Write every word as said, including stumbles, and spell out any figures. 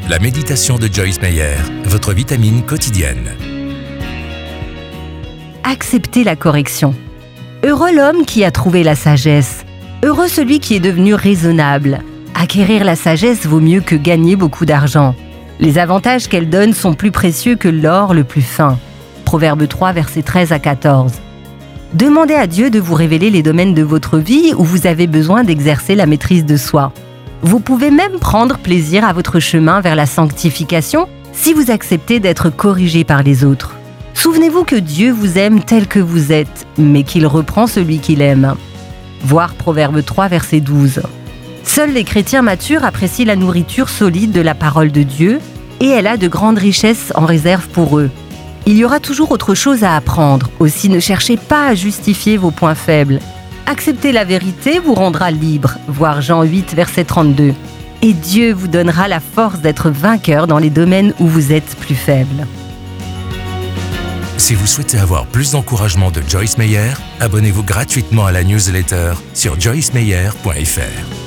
La méditation de Joyce Meyer, votre vitamine quotidienne. Acceptez la correction. Heureux l'homme qui a trouvé la sagesse. Heureux celui qui est devenu raisonnable. Acquérir la sagesse vaut mieux que gagner beaucoup d'argent. Les avantages qu'elle donne sont plus précieux que l'or le plus fin. Proverbe trois, versets treize à quatorze. Demandez à Dieu de vous révéler les domaines de votre vie où vous avez besoin d'exercer la maîtrise de soi. Vous pouvez même prendre plaisir à votre chemin vers la sanctification si vous acceptez d'être corrigé par les autres. Souvenez-vous que Dieu vous aime tel que vous êtes, mais qu'il reprend celui qu'il aime. Voir Proverbe trois, verset douze. Seuls les chrétiens matures apprécient la nourriture solide de la parole de Dieu et elle a de grandes richesses en réserve pour eux. Il y aura toujours autre chose à apprendre, aussi ne cherchez pas à justifier vos points faibles. Accepter la vérité vous rendra libre, voir Jean huit, verset trente-deux. Et Dieu vous donnera la force d'être vainqueur dans les domaines où vous êtes plus faible. Si vous souhaitez avoir plus d'encouragement de Joyce Meyer, abonnez-vous gratuitement à la newsletter sur joyce meyer point f r.